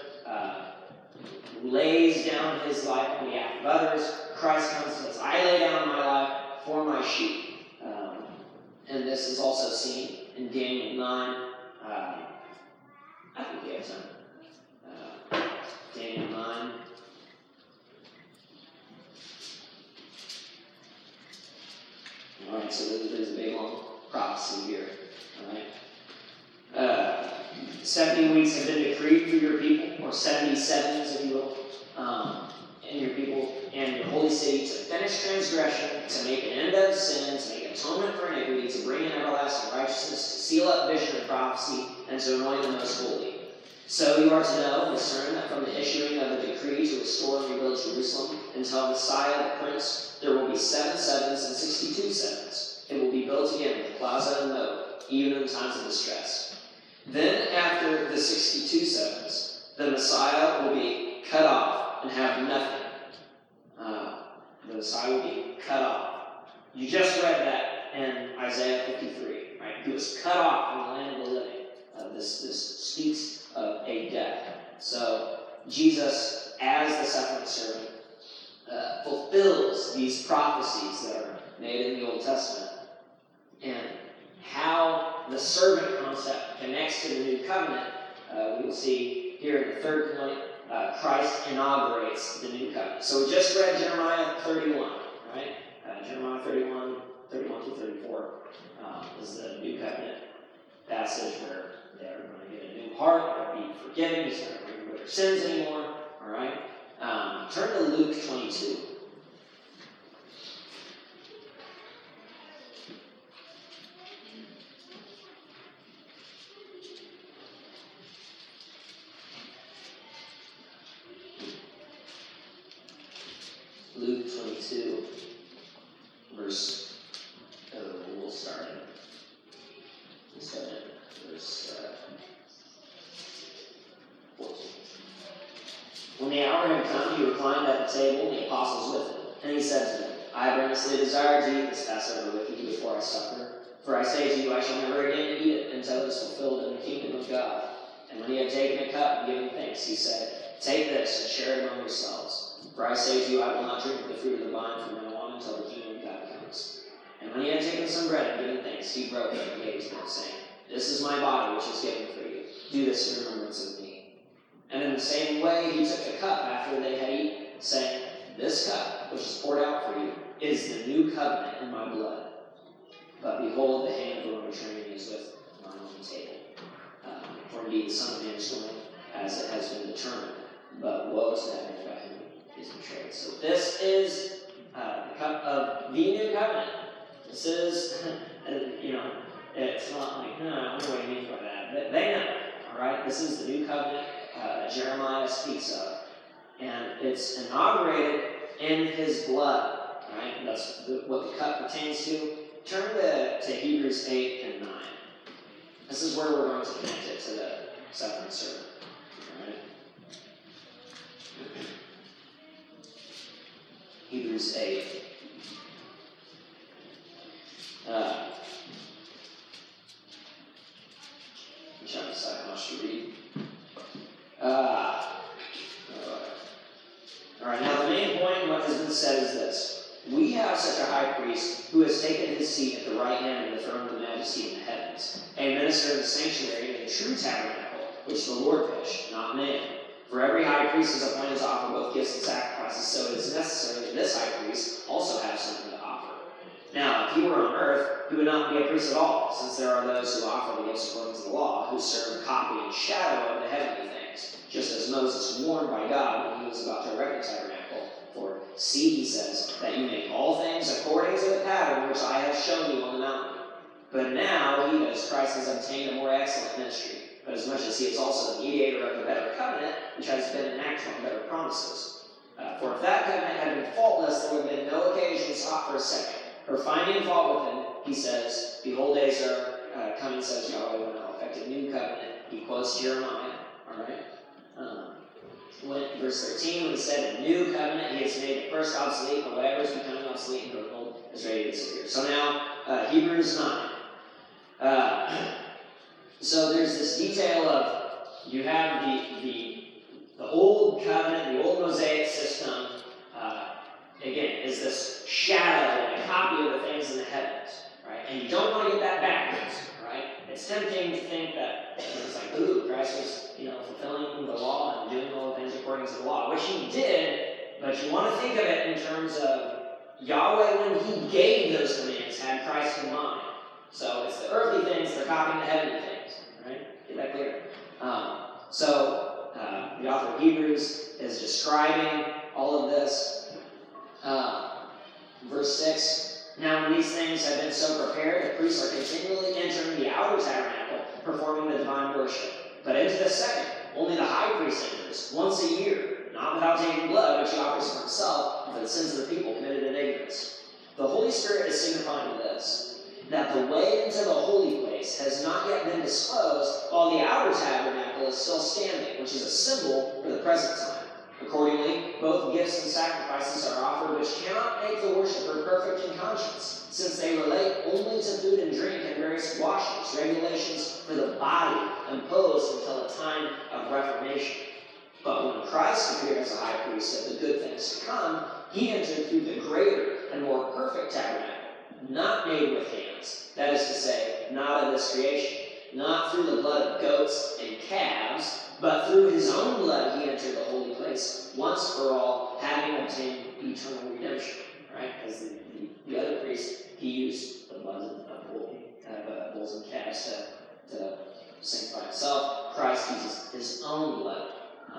lays down his life on behalf of others. Christ comes and says, I lay down my life for my sheep. And this is also seen in Daniel 9. I think we have some. Daniel 9. 70 weeks have been decreed for your people, or 77s, if you will, and your people and your holy city to finish transgression, to make an end of sin, to make atonement for iniquity, to bring in everlasting righteousness, to seal up vision and prophecy, and to anoint the most holy. So you are to know and discern that from the issuing of a decree to restore and rebuild Jerusalem until Messiah the Prince, there will be 7 sevens and 62 sevens. It will be built again with plaza and moat, even in times of distress. Then, after the 62 sevens, the Messiah will be cut off and have nothing. The Messiah will be cut off. You just read that in Isaiah 53, right? He was cut off from the land of the living. This speaks of a death. So, Jesus, as the suffering servant, fulfills these prophecies that are made in the Old Testament. And how the servant concept connects to the new covenant, we will see here in the third point. Christ inaugurates the new covenant. So we just read Jeremiah 31, right? Jeremiah 31 through 34 is the new covenant passage where they're going to get a new heart, they'll be forgiven, he's not going to remember their sins anymore, all right? Turn to Luke 22. Luke 22, we'll start in verse 14. When the hour had come, he reclined at the table, and the apostles with him. And he said to them, I have earnestly desired to eat this Passover with you before I suffer. For I say to you, I shall never again eat it until it is fulfilled in the kingdom of God. And when he had taken a cup and given thanks, he said, Take this and share it among yourselves. For I say to you, I will not drink the fruit of the vine from now on until the kingdom of God comes. And when he had taken some bread and given thanks, he broke it and gave it to them, saying, This is my body, which is given for you. Do this in remembrance of me. And in the same way, he took the cup after they had eaten, saying, This cup, which is poured out for you, is the new covenant in my blood. But behold, the hand of the one betraying me is with mine on the table. For indeed, the Son of Man is going as it has been determined. But woe to that man by whom he is betrayed. So this is the cup of the new covenant. This is, it's not like, no, I wonder what he means by that. They know, all right? This is the new covenant Jeremiah speaks of. And it's inaugurated in his blood, right? That's what the cup pertains to. Turn to Hebrews 8 and 9. This is where we're going to connect it to the suffering servant, all right? Hebrews 8. I'm trying to decide how much to read. Alright, now the main point in what has been said is this. We have such a high priest who has taken his seat at the right hand of the throne of the majesty in the heavens, a minister in the sanctuary in the true tabernacle, which the Lord pitched, not man. For every high priest is appointed to offer both gifts and sacrifices, so it is necessary that this high priest also have something to offer. Now, if he were on earth, he would not be a priest at all, since there are those who offer the gifts according to the law, who serve copy and shadow of the heavenly things, just as Moses warned by God when he was about to erect the tabernacle. For, see, he says, that you make all things according to the pattern which I have shown you on the mountain. But now he, as Christ, has obtained a more excellent ministry, but as much as he is also the mediator of the better covenant, which has been enacted on better promises. For if that covenant had been faultless, there would have been no occasion sought for a second. For finding fault with him, he says, Behold, days are coming, says Yahweh, when I'll effect a new covenant. He quotes Jeremiah, all right? Verse 13, when he said a new covenant, he has made the first obsolete, but whatever is becoming obsolete and growing old is ready to disappear. So now, Hebrews 9. So there's this detail of you have the old covenant, the old Mosaic system, again, is this shadow, a copy of the things in the heavens, right? And you don't want to get that backwards, right? It's tempting to think that it's like, ooh, Christ was, fulfilling the law and doing all the things according to the law, which he did, but you want to think of it in terms of Yahweh, when he gave those commands, had Christ in mind. So it's the earthly things, they're copying the heavenly things, right? Get that clear? The author of Hebrews is describing all of this. Verse 6, now when these things have been so prepared, the priests are continually entering the outer tabernacle, performing the divine worship. But into the second, only the high priest enters, once a year, not without taking blood, which he offers for himself, and for the sins of the people committed in ignorance. The Holy Spirit is signifying this, that the way into the holy place has not yet been disclosed, while the outer tabernacle is still standing, which is a symbol for the present time. Accordingly, both gifts and sacrifices are offered, which cannot make the worshiper perfect in conscience, since they relate only to food and drink and various washings, regulations for the body imposed until the time of Reformation. But when Christ appeared as a high priest of the good things to come, he entered through the greater and more perfect tabernacle, not made with hands, that is to say, not of this creation, not through the blood of goats and calves, but through his own blood he entered the holy place, once for all, having obtained eternal redemption. Right? Because the other priest, he used the blood of bulls and calves to sanctify himself. Christ uses his own blood.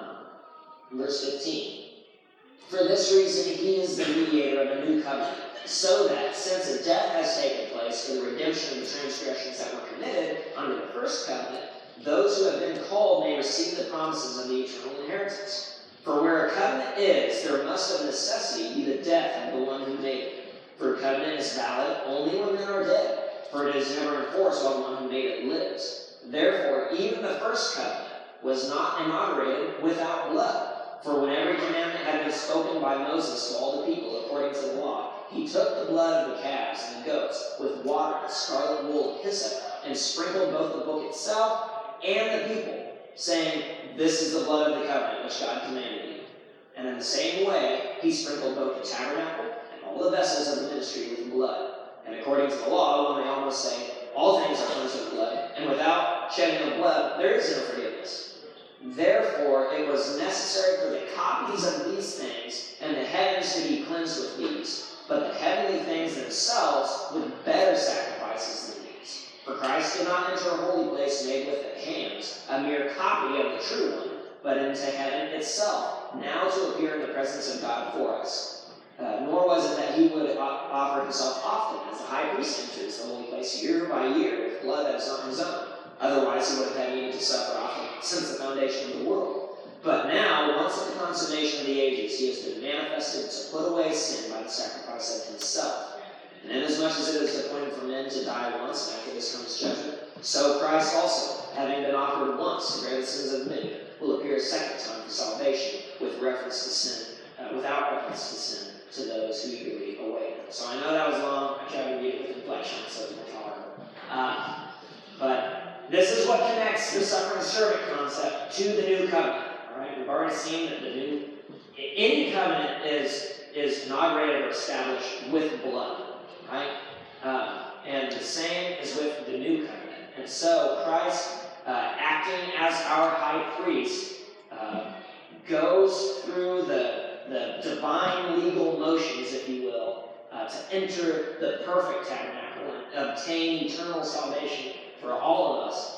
Verse 15. For this reason he is the mediator of a new covenant, so that, since a death has taken place for the redemption of the transgressions that were committed under the first covenant, those who have been called may receive the promises of the eternal inheritance. For where a covenant is, there must of necessity be the death of the one who made it. For a covenant is valid only when men are dead, for it is never enforced while the one who made it lives. Therefore, even the first covenant was not inaugurated without blood. For when every commandment had been spoken by Moses to all the people according to the law, he took the blood of the calves and the goats with water and scarlet wool and hyssop, and sprinkled both the book itself and the people, saying, this is the blood of the covenant which God commanded you. And in the same way, he sprinkled both the tabernacle and all the vessels of the ministry with blood. And according to the law, one may almost say, all things are cleansed with blood, and without shedding of blood, there is no forgiveness. Therefore, it was necessary for the copies of these things and the heavens to be cleansed with these, but the heavenly things themselves with better sacrifices than these. For Christ did not enter a holy place made with hands, a mere copy of the true one, but into heaven itself, now to appear in the presence of God for us. Nor was it that he would offer himself often, as the high priest enters the holy place year by year with blood that is not his own. Otherwise, he would have had need to suffer often since the foundation of the world. But now, once at the consummation of the ages, he has been manifested to put away sin by the sacrifice of himself. And inasmuch as it is appointed for men to die once, and after this comes judgment, so Christ also, having been offered once to bear the sins of many, will appear a second time for salvation, without reference to sin, to those who eagerly await him. So I know that was long. I tried to read it with inflection, so it's more tolerable. But this is what connects the suffering servant concept to the new covenant. All right, we've already seen that any covenant is inaugurated or established with blood, right? And the same is with the new covenant. And so Christ, acting as our high priest, goes through the divine legal motions, if you will, to enter the perfect tabernacle and obtain eternal salvation for all of us.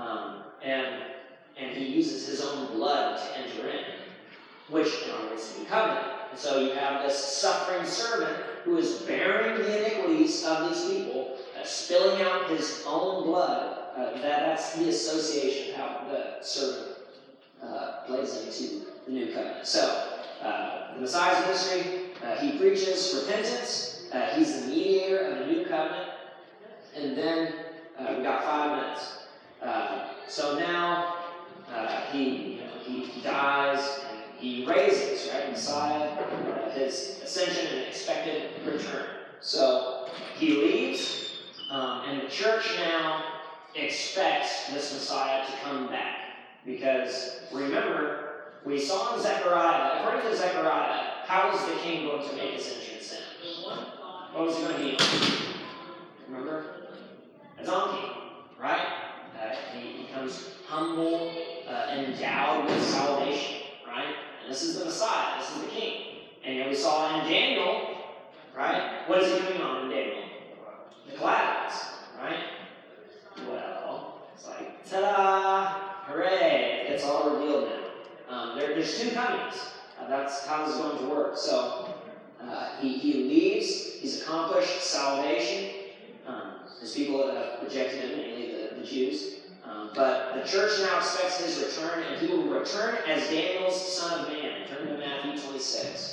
And he uses his own blood to enter in, which inaugurates the new covenant. And so you have this suffering servant who is bearing the iniquities of these people, spilling out his own blood. That's the association of how the servant plays into the new covenant. So, the Messiah's ministry, he preaches repentance. He's the mediator of the new covenant. And then we got 5 minutes. So now he dies and he raises, right? Messiah, his ascension and expected return. So he leaves, and the church now expects this Messiah to come back. Because remember, we saw in Zechariah, according to Zechariah, how was the king going to make his entrance in? What was he going to be on? Remember? A donkey, right? He becomes humble, endowed with salvation, right? And this is the Messiah, this is the king. And we saw in Daniel, right? What is he coming on in Daniel? The clouds, right? Well, it's like, ta-da! Hooray! It's all revealed now. There's two comings. That's how this is going to work. So he leaves. He's accomplished salvation. There's people that have rejected him, mainly the Jews. But the church now expects his return, and he will return as Daniel's Son of Man. Turn to Matthew 26.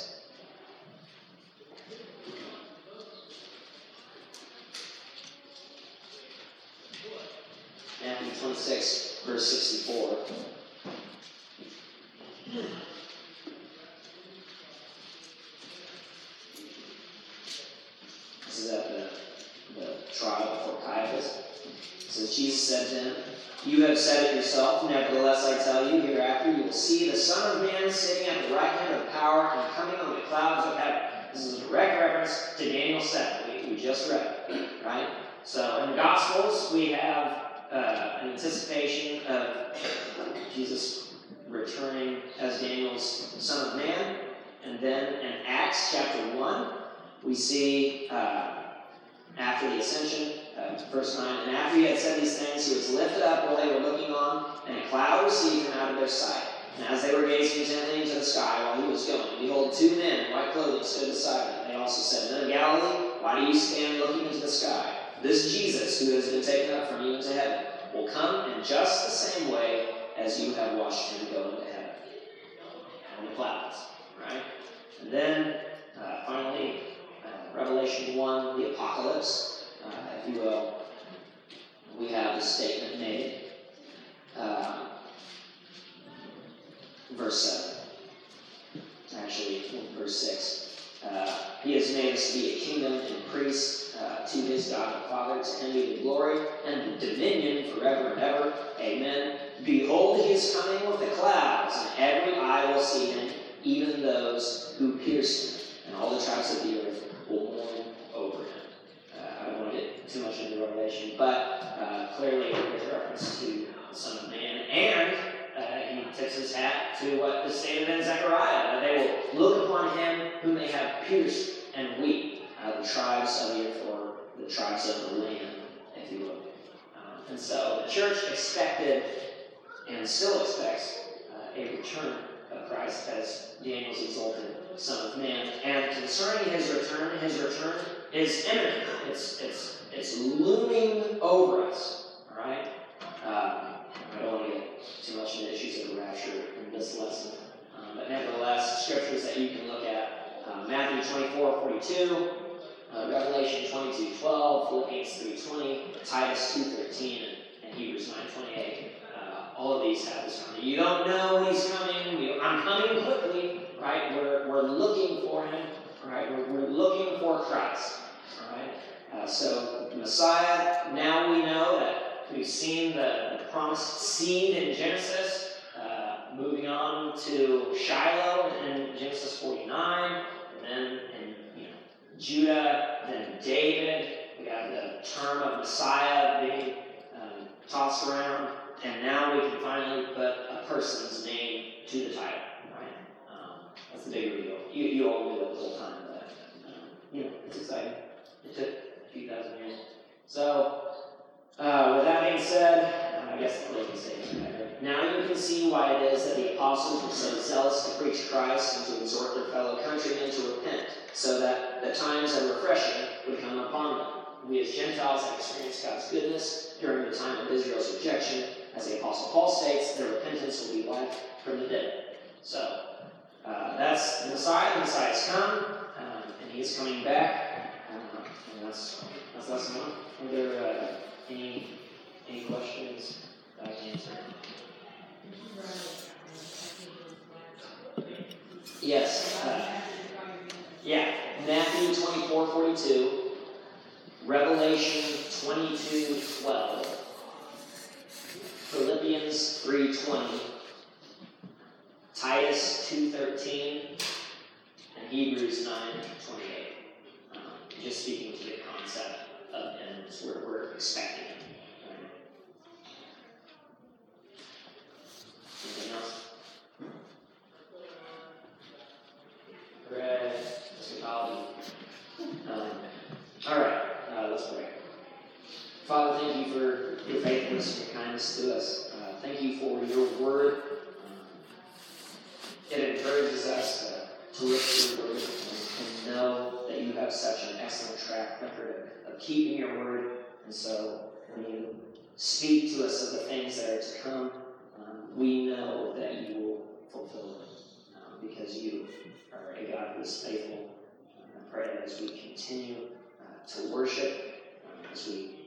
Matthew 26, verse 64. This is at the trial before Caiaphas. It says, Jesus said to him, "You have said it yourself. Nevertheless, I tell you, hereafter you will see the Son of Man sitting at the right hand of power and coming on the clouds of heaven." This is a direct reference to Daniel 7. We just read it, right? So in the Gospels, we have an anticipation of Jesus returning as Daniel's Son of Man. And then in Acts chapter 1, we see after the ascension, verse 9, "And after he had said these things, he was lifted up while they were looking on, and a cloud received him out of their sight. And as they were gazing intently into the sky while he was going, behold, two men in white clothing stood beside him. They also said, 'Men of Galilee, why do you stand looking into the sky? This Jesus, who has been taken up from you into heaven, will come in just the same way as you have watched him go into heaven.'" On the clouds, right? And then, finally, Revelation 1, the apocalypse, if you will. We have the statement made. Verse 7. Actually, verse 6. "He has made us to be a kingdom and priests to his God and Father. To him be the glory and the dominion forever and ever. Amen. Behold, he is coming with the clouds, and every eye will see him, even those who pierced him. And all the tribes of the earth will mourn over him." I don't want to get too much into Revelation, but clearly there's reference to the Son of Man. And he tips his hat to what is stated in Zechariah. They will look upon him whom they have pierced and weep. The tribes of the earth, or the tribes of the land, if you will. And so the church expected, and still expects, a return of Christ as Daniel's exalted Son of Man. And concerning his return is imminent. It's looming over us. All right? I don't want to get too much into issues of the rapture in this lesson. But nevertheless, scriptures that you can look at: Matthew 24:42, Revelation 22:12, Philippians 3:20, Titus 2:13, and Hebrews 9:28. All of these have this coming. You don't know when he's coming. I'm coming quickly, right? We're looking for him, right? We're looking for Christ, all right? So the Messiah. Now we know that we've seen the promised seed in Genesis. Moving on to Shiloh in Genesis 49, and then in Judah, then David. We have the term of Messiah being tossed around, and now we can finally put a person's name to the title, right? That's the big reveal. You all knew that the whole time, but it's exciting. It took a few thousand years. So, with that being said, I guess the closing statement. Now you can see why it is that the apostles were so zealous to preach Christ and to exhort their fellow countrymen to repent, so that the times of refreshing would come upon them. We as Gentiles have experienced God's goodness during the time of Israel's rejection. As the Apostle Paul states, their repentance will be life from the dead. So, that's the Messiah. The Messiah's come, and he is coming back. And that's lesson 1. Are there any questions that I can answer? Yes. Matthew 24:42, Revelation 22:12, Philippians 3:20, Titus 2:13, and Hebrews 9:28. Just speaking to the concept of ends, we're expecting it. Anything else? Bread, eschatology. All right, let's pray. Father, thank you for your faithfulness and your kindness to us. Thank you for your word. It encourages us to look to your word and know that you have such an excellent track record of keeping your word. And so when you speak to us of the things that are to come, we know that you will fulfill them because you are a God who is faithful. I pray that as we continue to worship, as we